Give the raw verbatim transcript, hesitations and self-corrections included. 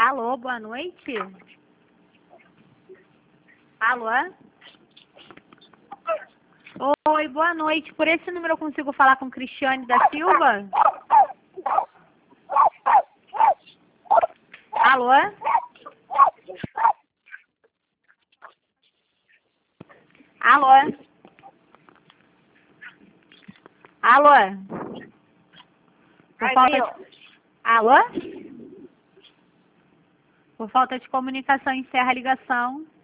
Alô, boa noite. Alô? Oi, boa noite. Por esse número eu consigo falar com Cristiane da Silva? Alô? Alô? Alô? Por falta de... Alô? Por falta de comunicação, encerra a ligação.